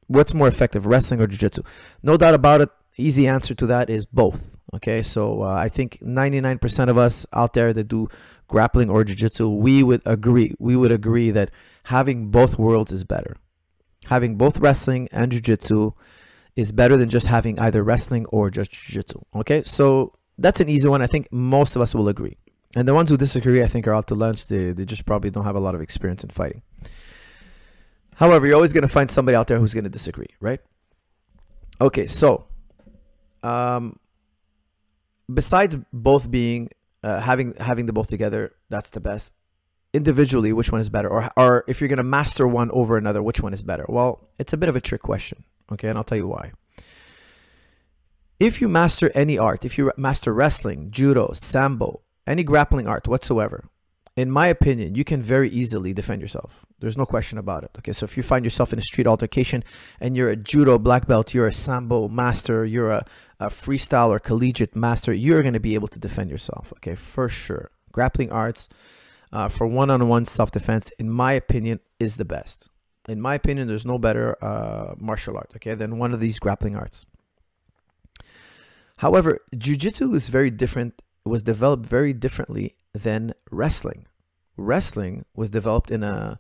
What's more effective, wrestling or jiu-jitsu? No doubt about it. Easy answer to that is both. Okay, so I think 99% of us out there that do grappling or jiu-jitsu, we would agree. We would agree that having both worlds is better. Having both wrestling and jiu-jitsu is better than just having either wrestling or just jiu-jitsu. Okay, so that's an easy one. I think most of us will agree. And the ones who disagree, I think, are out to lunch. They just probably don't have a lot of experience in fighting. However, you're always going to find somebody out there who's going to disagree, right? Okay, so besides both being having the both together, that's the best. Individually, which one is better? Or if you're going to master one over another, which one is better? Well, it's a bit of a trick question, okay? And I'll tell you why. If you master any art, if you master wrestling, judo, sambo, any grappling art whatsoever, in my opinion, you can very easily defend yourself. There's no question about it. Okay, so if you find yourself in a street altercation and you're a judo black belt, you're a sambo master, you're a freestyle or collegiate master, you're going to be able to defend yourself. Okay, for sure. Grappling arts for one-on-one self-defense, in my opinion, is the best. In my opinion, there's no better martial art, okay, than one of these grappling arts. However, jiu-jitsu is very different. It was developed very differently than wrestling. Wrestling was developed in a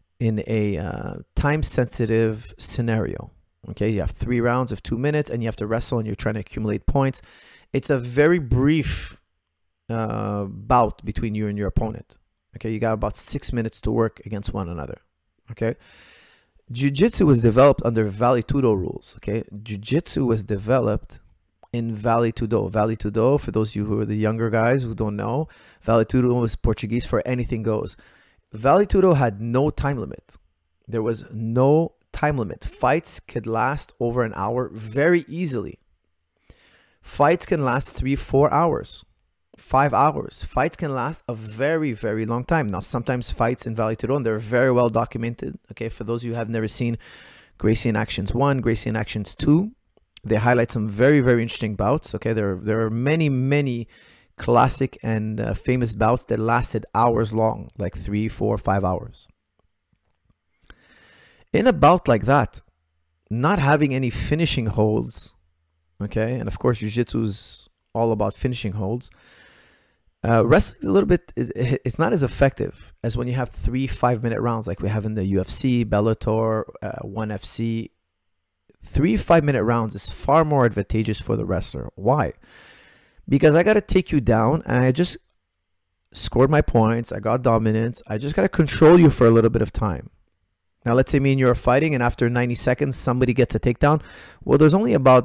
time-sensitive scenario. Okay, you have 3 rounds of 2 minutes, and you have to wrestle, and you're trying to accumulate points. It's a very brief bout between you and your opponent. Okay, you got about 6 minutes to work against one another. Okay, jiu-jitsu was developed under Vale Tudo rules. Okay, jiu-jitsu was developed in Vale Tudo. Vale Tudo, for those of you who are the younger guys who don't know, Vale Tudo was Portuguese for anything goes. Vale Tudo had no time limit. There was no time limit. Fights could last over an hour very easily. Fights can last 3-4 hours, 5 hours. Fights can last a very, very long time. Now, sometimes fights in Vale Tudo, and they're very well documented. Okay, for those of you who have never seen Gracie in Actions 1, Gracie in Actions 2, they highlight some very, very interesting bouts. Okay, there are many, many classic and famous bouts that lasted hours long, like 3, 4, 5 hours. In a bout like that, not having any finishing holds, okay, and of course jiu-jitsu is all about finishing holds. Wrestling is a little bit, it's not as effective as when you have 3 5-minute rounds like we have in the UFC, Bellator, 1FC. 3 5-minute rounds is far more advantageous for the wrestler. Why? Because I got to take you down, and I just scored my points. I got dominance. I just got to control you for a little bit of time. Now, let's say me and you are fighting, and after 90 seconds, somebody gets a takedown. Well, there's only about,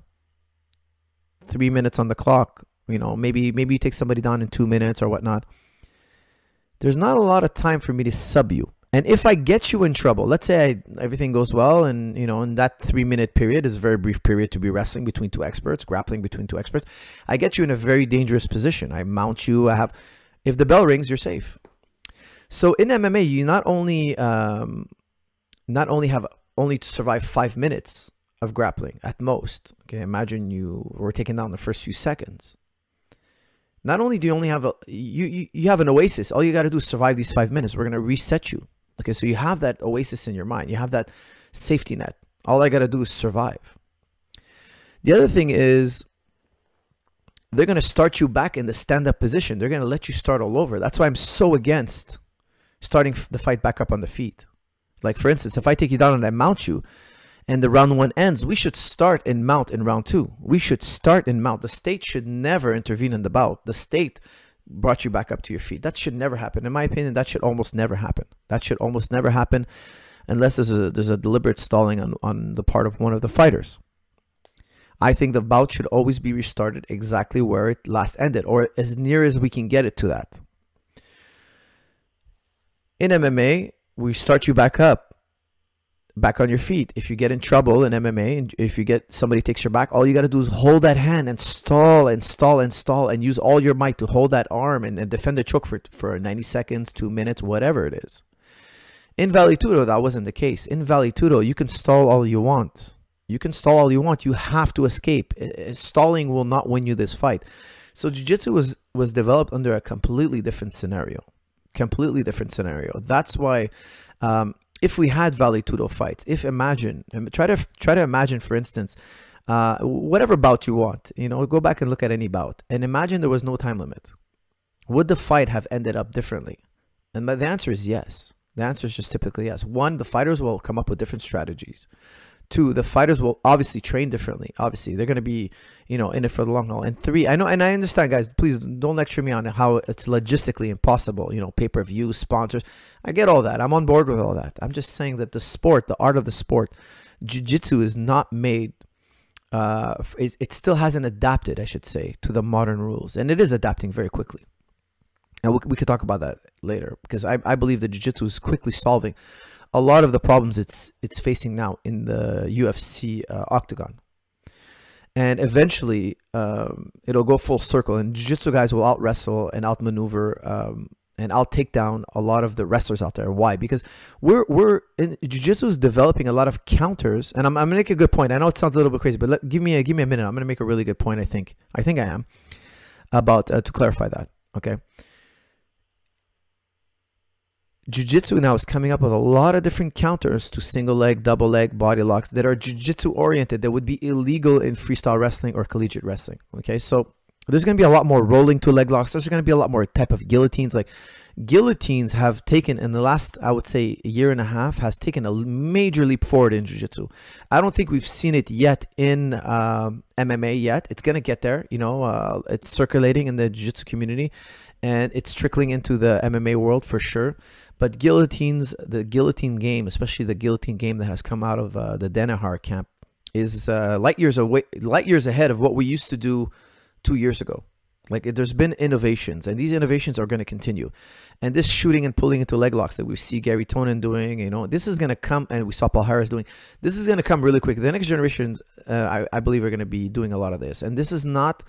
3 minutes on the clock. Maybe you take somebody down in 2 minutes or whatnot. There's not a lot of time for me to sub you. And if I get you in trouble, let's say everything goes well, and in that 3-minute period is a very brief period to be wrestling between 2 experts, grappling between 2 experts. I get you in a very dangerous position. I mount you. If the bell rings, you're safe. So in MMA, you not only have to survive 5 minutes of grappling at most. Okay, imagine you were taken down the first few seconds. Not only do you only have you have an oasis. All you got to do is survive these 5 minutes. We're gonna reset you. Okay, so you have that oasis in your mind. You have that safety net. All I got to do is survive. The other thing is they're going to start you back in the stand-up position. They're going to let you start all over. That's why I'm so against starting the fight back up on the feet. Like, for instance, if I take you down and I mount you and the round 1 ends, we should start and mount in round 2. We should start and mount. The state should never intervene in the bout. The state brought you back up to your feet. That should never happen. In my opinion, that should almost never happen. That should almost never happen unless there's a deliberate stalling on the part of one of the fighters. I think the bout should always be restarted exactly where it last ended, or as near as we can get it to that. In MMA, we start you back on your feet. If you get in trouble in MMA, and if somebody takes your back, all you got to do is hold that hand and stall and stall and stall and use all your might to hold that arm and defend the choke for 90 seconds, 2 minutes, whatever it is. In Vale Tudo, that wasn't the case. In Vale Tudo, you can stall all you want. You can stall all you want. You have to escape. Stalling will not win you this fight. So jiu-jitsu was developed under a completely different scenario. Completely different scenario. That's why if we had Vale Tudo fights, if imagine, try to imagine, for instance, whatever bout you want, go back and look at any bout and imagine there was no time limit. Would the fight have ended up differently? And the answer is yes. The answer is just typically yes. One, the fighters will come up with different strategies. Two, the fighters will obviously train differently. Obviously, they're going to be, in it for the long haul. And three, I know, and I understand, guys, please don't lecture me on how it's logistically impossible, pay-per-view, sponsors. I get all that. I'm on board with all that. I'm just saying that the sport, the art of the sport, jiu-jitsu is not made, it still hasn't adapted, I should say, to the modern rules. And it is adapting very quickly. And we could talk about that later, because I believe that jiu-jitsu is quickly solving a lot of the problems it's facing now in the UFC octagon. And eventually, it'll go full circle, and jiu-jitsu guys will out-wrestle and out-maneuver and out-take down a lot of the wrestlers out there. Why? Because jiu-jitsu is developing a lot of counters, and I'm going to make a good point. I know it sounds a little bit crazy, but give me a minute. I'm going to make a really good point, I think I am, about to clarify that, okay? Jiu-jitsu now is coming up with a lot of different counters to single leg, double leg, body locks that are jiu-jitsu oriented, that would be illegal in freestyle wrestling or collegiate wrestling. Okay, so there's going to be a lot more rolling to leg locks. There's going to be a lot more type of guillotines. Like guillotines have taken, in the last, I would say, year and a half, has taken a major leap forward in jiu-jitsu. I don't think we've seen it yet in MMA yet. It's going to get there. It's circulating in the jiu-jitsu community, and it's trickling into the MMA world for sure. But guillotines, the guillotine game, especially the guillotine game that has come out of the Danaher camp, is light years ahead of what we used to do 2 years ago. Like, there's been innovations, and these innovations are going to continue. And this shooting and pulling into leg locks that we see Gary Tonin doing, this is going to come, and we saw Paul Harris doing. This is going to come really quick. The next generations, I believe, are going to be doing a lot of this. And this is not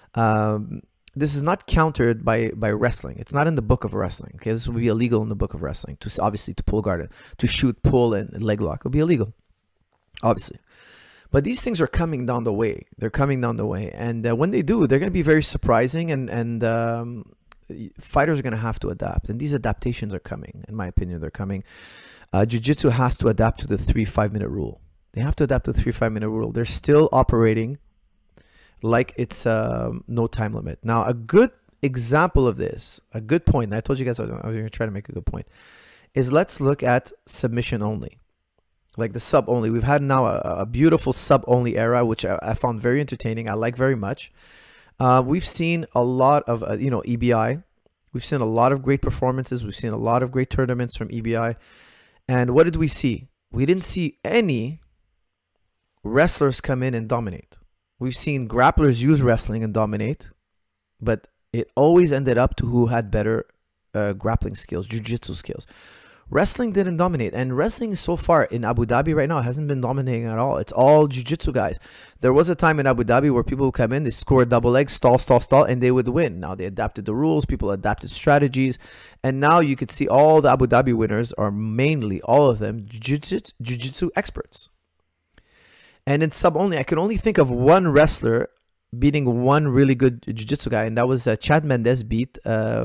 countered by wrestling. It's not in the book of wrestling. Okay, this will be illegal in the book of wrestling. To pull guard, to shoot, pull, and leg lock. It'll be illegal, obviously. But these things are coming down the way. They're coming down the way, and when they do, they're going to be very surprising. And fighters are going to have to adapt, and these adaptations are coming. In my opinion, they're coming. Jiu-jitsu has to adapt to the 3 5-minute rule. They have to adapt to the 3 5-minute rule. They're still operating like it's no time limit. Now, a good example of this, a good point, and I told you guys I was going to try to make a good point, is let's look at submission only, like the sub only. We've had now a beautiful sub only era, which I found very entertaining. I like very much. We've seen a lot of, EBI. We've seen a lot of great performances. We've seen a lot of great tournaments from EBI. And what did we see? We didn't see any wrestlers come in and dominate. We've seen grapplers use wrestling and dominate, but it always ended up to who had better grappling skills, jiu-jitsu skills. Wrestling didn't dominate, and wrestling so far in Abu Dhabi right now hasn't been dominating at all. It's all jiu-jitsu guys. There was a time in Abu Dhabi where people would come in, they score double leg, stall, and they would win. Now they adapted the rules, people adapted strategies, and now you could see all the Abu Dhabi winners are mainly, all of them, jiu-jitsu experts. And in sub only, I can only think of one wrestler beating one really good jiu-jitsu guy, and that was Chad Mendes beat...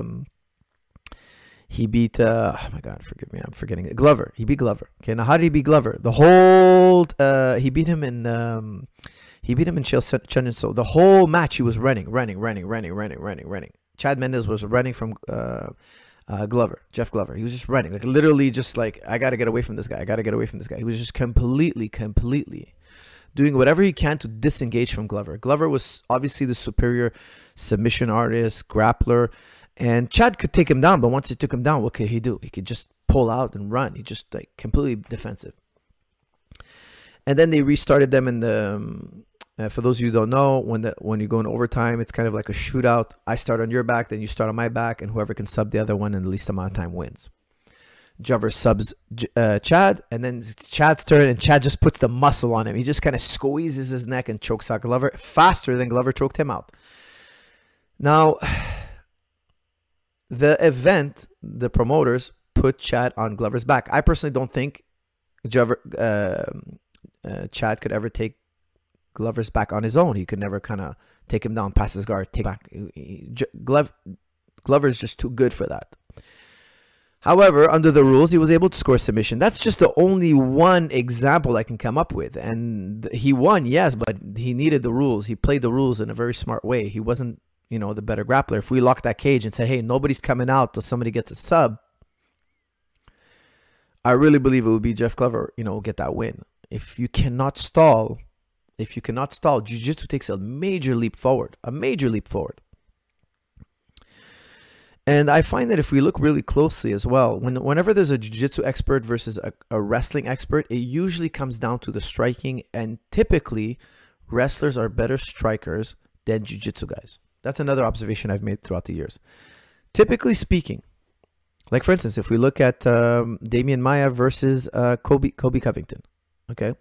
He beat, oh my God, forgive me, I'm forgetting it. Glover. He beat Glover. Okay, now how did he beat Glover? The whole, he beat him in Chael Sonnen. So the whole match he was running. Chad Mendes was running from Glover, Jeff Glover. He was just running, like literally just like, I got to get away from this guy. He was just completely doing whatever he can to disengage from Glover. Glover was obviously the superior submission artist, grappler. And Chad could take him down, but once he took him down, what could he do? He could just pull out and run. He just like completely defensive. And then they restarted them in the. For those of you who don't know, when you go in overtime, it's kind of like a shootout. I start on your back, then you start on my back, and whoever can sub the other one in the least amount of time wins. Jover subs Chad, and then it's Chad's turn, and Chad just puts the muscle on him. He just kind of squeezes his neck and chokes out Glover faster than Glover choked him out. Now. The event, the promoters put Chad on Glover's back. I personally don't think Chad could ever take Glover's back on his own. He could never kind of take him down, pass his guard, take back. Glover is just too good for that. However, under the rules, he was able to score submission. That's just the only one example I can come up with. And he won, yes, but he needed the rules. He played the rules in a very smart way. He wasn't, the better grappler. If we lock that cage and say, hey, nobody's coming out till somebody gets a sub, I really believe it would be Jeff Glover, get that win. If you cannot stall, jiu-jitsu takes a major leap forward, And I find that if we look really closely as well, whenever there's a jiu-jitsu expert versus a wrestling expert, it usually comes down to the striking. And typically, wrestlers are better strikers than jiu-jitsu guys. That's another observation I've made throughout the years. Typically speaking, like for instance, if we look at Damian Maia versus Colby Covington, okay?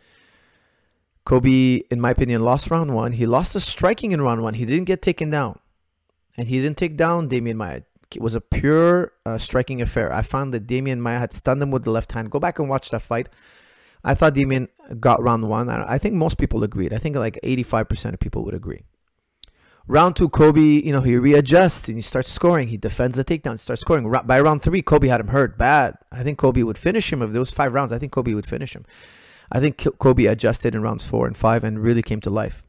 Colby, in my opinion, lost round one. He lost the striking in round one. He didn't get taken down. And he didn't take down Damian Maia. It was a pure striking affair. I found that Damian Maia had stunned him with the left hand. Go back and watch that fight. I thought Damian got round one. I think most people agreed. I think like 85% of people would agree. Round two, Colby, he readjusts and he starts scoring. He defends the takedown, starts scoring. By round three, Colby had him hurt bad. I think Colby would finish him. If there was 5 rounds, I think Colby would finish him. I think Colby adjusted in rounds 4 and 5 and really came to life.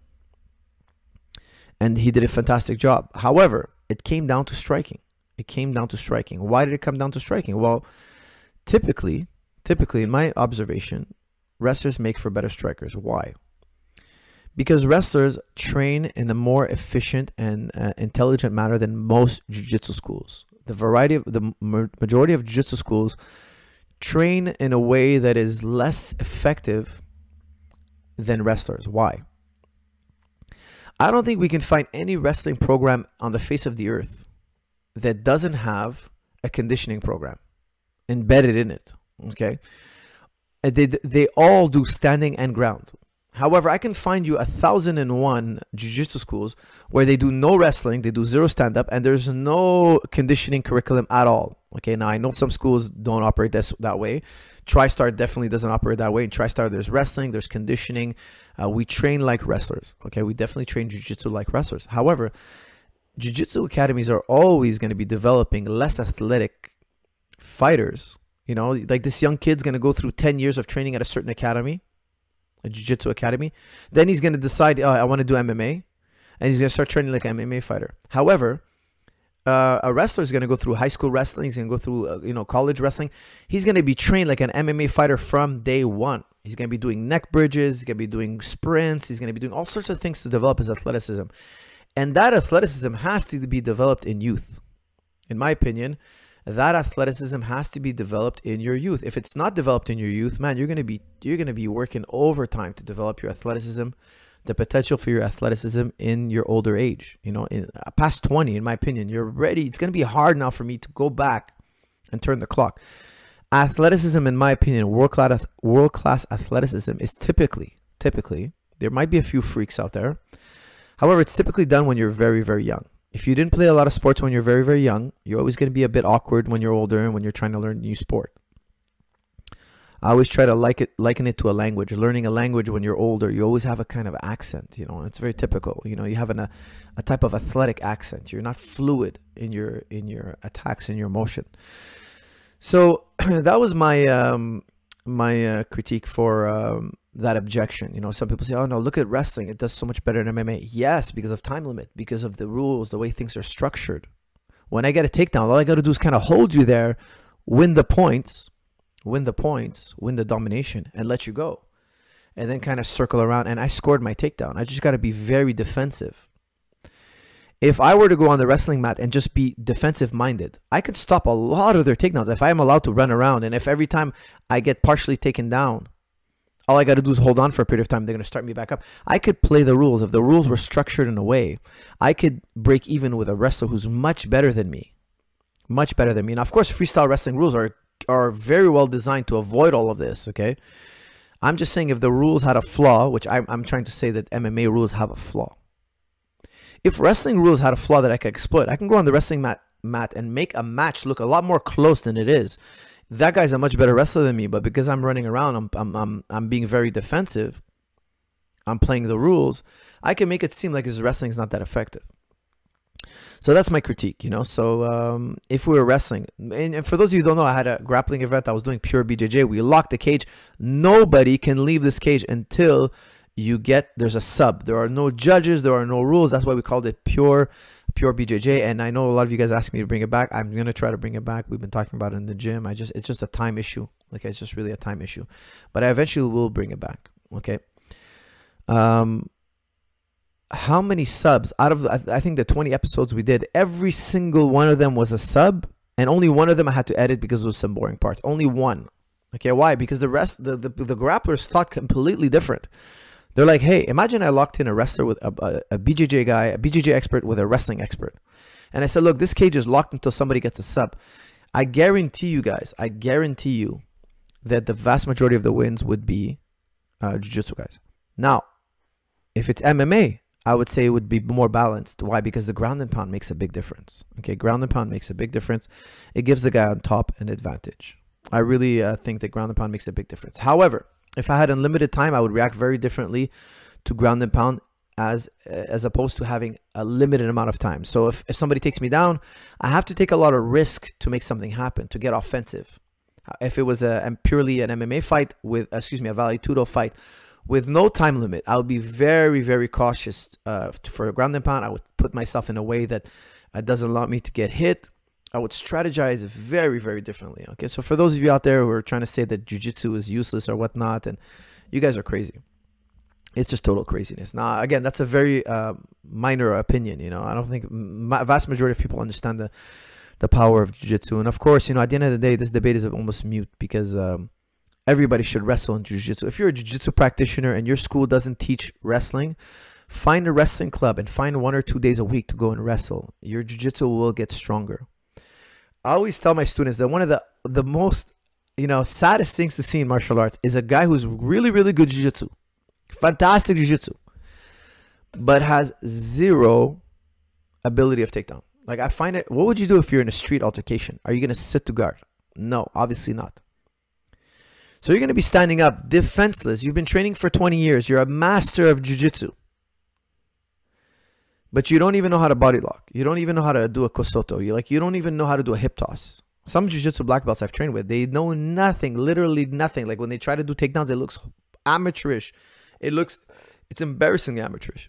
And he did a fantastic job. However, it came down to striking. Why did it come down to striking? Well, typically, in my observation, wrestlers make for better strikers. Why? Because wrestlers train in a more efficient and intelligent manner than most jiu-jitsu schools. The majority of jiu-jitsu schools train in a way that is less effective than wrestlers. Why? I don't think we can find any wrestling program on the face of the earth that doesn't have a conditioning program embedded in it, okay? They all do standing and ground. However, I can find you 1,001 jiu-jitsu schools where they do no wrestling, they do 0 stand-up, and there's no conditioning curriculum at all. Okay, now I know some schools don't operate that way. TriStar definitely doesn't operate that way. In TriStar, there's wrestling, there's conditioning. We train like wrestlers. Okay, we definitely train jiu-jitsu like wrestlers. However, jiu-jitsu academies are always going to be developing less athletic fighters. Like this young kid's going to go through 10 years of training at a certain academy, a jiu-jitsu academy. Then he's going to decide, I want to do MMA. And he's going to start training like an MMA fighter. However, a wrestler is going to go through high school wrestling. He's going to go through, college wrestling. He's going to be trained like an MMA fighter from day one. He's going to be doing neck bridges. He's going to be doing sprints. He's going to be doing all sorts of things to develop his athleticism. And that athleticism has to be developed in youth. In my opinion, that athleticism has to be developed in your youth. If it's not developed in your youth, man, you're going to be working overtime to develop your athleticism, the potential for your athleticism in your older age. In past 20, in my opinion, you're ready. It's going to be hard now for me to go back and turn the clock. Athleticism, in my opinion, world-class athleticism is typically, there might be a few freaks out there. However, it's typically done when you're very, very young. If you didn't play a lot of sports when you're very, very young, you're always going to be a bit awkward when you're older and when you're trying to learn a new sport. I always try to liken it to a language. Learning a language when you're older, you always have a kind of accent, it's very typical. You have a type of athletic accent. You're not fluid in your attacks, in your motion. So that was my critique for that objection. Some people say, oh no, look at wrestling, it does so much better than MMA. Yes, because of time limit, because of the rules, the way things are structured. When I get a takedown, all I got to do is kind of hold you there, win the points, win the domination, and let you go, and then kind of circle around, and I scored my takedown. I just got to be very defensive. If I were to go on the wrestling mat and just be defensive minded, I could stop a lot of their takedowns if I am allowed to run around. And if every time I get partially taken down, all I got to do is hold on for a period of time, they're going to start me back up. I could play the rules. If the rules were structured in a way, I could break even with a wrestler who's much better than me. Much better than me. Now, of course, freestyle wrestling rules are very well designed to avoid all of this, okay? I'm just saying if the rules had a flaw, which I'm trying to say that MMA rules have a flaw. If wrestling rules had a flaw that I could exploit, I can go on the wrestling mat and make a match look a lot more close than it is. That guy's a much better wrestler than me, but because I'm running around, I'm being very defensive, I'm playing the rules, I can make it seem like his wrestling is not that effective. So that's my critique, you know. So if we were wrestling, and for those of you who don't know, I had a grappling event. I was doing pure BJJ. We locked the cage. Nobody can leave this cage until there's a sub. There are no judges. There are no rules. That's why we called it pure BJJ. And I know a lot of you guys asked me to bring it back. I'm going to try to bring it back. We've been talking about it in the gym. It's just a time issue. Like, it's just really a time issue. But I eventually will bring it back. Okay. How many subs out of, I think the 20 episodes we did, every single one of them was a sub, and only one of them I had to edit because there was some boring parts. Only one. Okay, why? Because the rest, the grapplers thought completely different. They're like, hey, imagine I locked in a wrestler with a BJJ guy, a BJJ expert with a wrestling expert. And I said, look, this cage is locked until somebody gets a sub. I guarantee you guys, that the vast majority of the wins would be jiu-jitsu guys. Now, if it's MMA, I would say it would be more balanced. Why? Because the ground and pound makes a big difference. Okay, ground and pound makes a big difference. It gives the guy on top an advantage. I really think that ground and pound makes a big difference. However, if I had unlimited time, I would react very differently to ground and pound as opposed to having a limited amount of time. So if somebody takes me down, I have to take a lot of risk to make something happen, to get offensive. If it was purely an MMA fight with, a Vale Tudo fight, with no time limit, I would be very, very cautious for a ground and pound. I would put myself in a way that doesn't allow me to get hit. I would strategize very, very differently. Okay, so for those of you out there who are trying to say that jiu-jitsu is useless or whatnot, and you guys are crazy. It's just total craziness. Now, again, that's a very minor opinion. You know, I don't think vast majority of people understand the power of jiu-jitsu. And of course, you know, at the end of the day, this debate is almost mute because everybody should wrestle in jiu-jitsu. If you're a jiu-jitsu practitioner and your school doesn't teach wrestling, find a wrestling club and find 1 or 2 days a week to go and wrestle. Your jiu-jitsu will get stronger. I always tell my students that one of the most, you know, saddest things to see in martial arts is a guy who's really, really good jiu-jitsu, fantastic jiu-jitsu, but has zero ability of takedown. Like, I find it, what would you do if you're in a street altercation? Are you going to sit to guard? No, obviously not. So you're going to be standing up defenseless. You've been training for 20 years. You're a master of jiu-jitsu. But you don't even know how to body lock. You don't even know how to do a kosoto. You don't even know how to do a hip toss. Some jiu-jitsu black belts I've trained with, they know nothing, literally nothing. Like when they try to do takedowns, it looks amateurish. It's embarrassingly amateurish.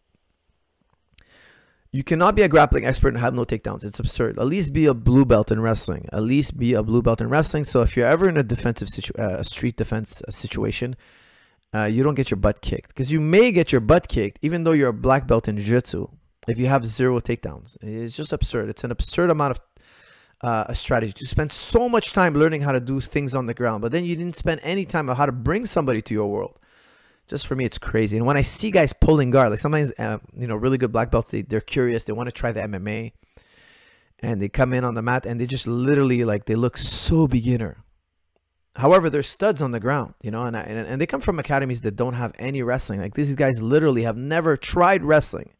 You cannot be a grappling expert and have no takedowns. It's absurd. At least be a blue belt in wrestling. At least be a blue belt in wrestling. So if you're ever in a defensive street defense situation, you don't get your butt kicked. Because you may get your butt kicked even though you're a black belt in jiu-jitsu if you have zero takedowns. It's just absurd. It's an absurd amount of a strategy to spend so much time learning how to do things on the ground, but then you didn't spend any time on how to bring somebody to your world. Just for me, it's crazy. And when I see guys pulling guard, like sometimes, you know, really good black belts, they're curious. They want to try the MMA. And they come in on the mat and they just literally, like, they look so beginner. However, they're studs on the ground, you know, and they come from academies that don't have any wrestling. Like, these guys literally have never tried wrestling.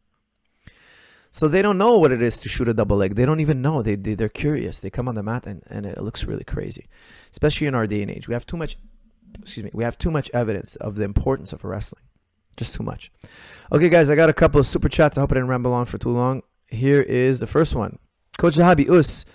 So they don't know what it is to shoot a double leg. They don't even know. They're curious. They come on the mat and it looks really crazy, especially in our day and age. We have too much evidence of the importance of wrestling. Just too much. Okay, guys, I got a couple of super chats. I hope I didn't ramble on for too long. Here is the first one. Coach Zahabi,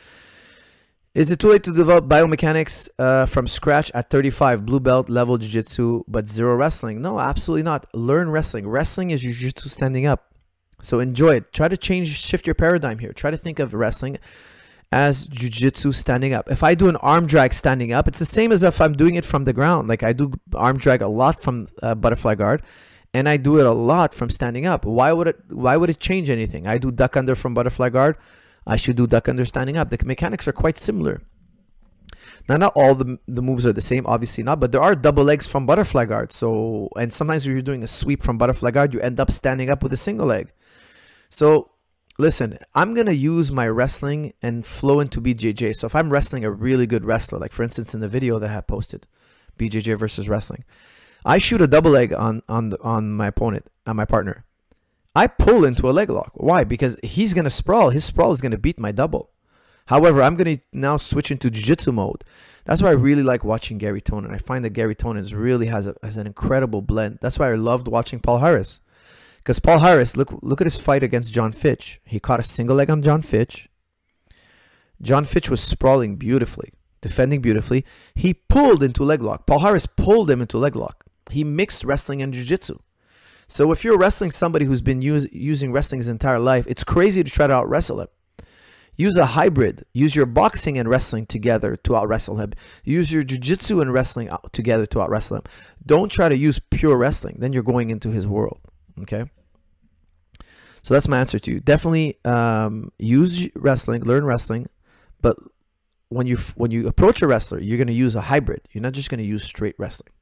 is it too late to develop biomechanics from scratch at 35, blue belt level jiu-jitsu, but zero wrestling? No, absolutely not. Learn wrestling. Wrestling is jiu-jitsu standing up. So enjoy it. Try to shift your paradigm here. Try to think of wrestling as jiu-jitsu standing up. If I do an arm drag standing up, it's the same as if I'm doing it from the ground. Like I do arm drag a lot from butterfly guard, and I do it a lot from standing up. Why would it change anything? I do duck under from butterfly guard. I should do duck under standing up. The mechanics are quite similar. Now, not all the moves are the same, obviously not, but there are double legs from butterfly guard. So, and sometimes when you're doing a sweep from butterfly guard, you end up standing up with a single leg. So listen, I'm going to use my wrestling and flow into BJJ. So if I'm wrestling a really good wrestler, like for instance in the video that I have posted, BJJ versus wrestling, I shoot a double leg on my opponent, on my partner. I pull into a leg lock. Why? Because he's going to sprawl. His sprawl is going to beat my double. However, I'm going to now switch into jiu-jitsu mode. That's why I really like watching Gary Tonin. I find that Gary Tonin really has an incredible blend. That's why I loved watching Paul Harris. Because Paul Harris, look at his fight against John Fitch. He caught a single leg on John Fitch. John Fitch was sprawling beautifully, defending beautifully. He pulled into leg lock. Paul Harris pulled him into leg lock. He mixed wrestling and jiu-jitsu. So if you're wrestling somebody who's been using wrestling his entire life, it's crazy to try to out-wrestle him. Use a hybrid. Use your boxing and wrestling together to out-wrestle him. Use your jiu-jitsu and wrestling together to out-wrestle him. Don't try to use pure wrestling. Then you're going into his world. Okay? So that's my answer to you. Definitely use wrestling, learn wrestling, but when you approach a wrestler, you're going to use a hybrid. You're not just going to use straight wrestling.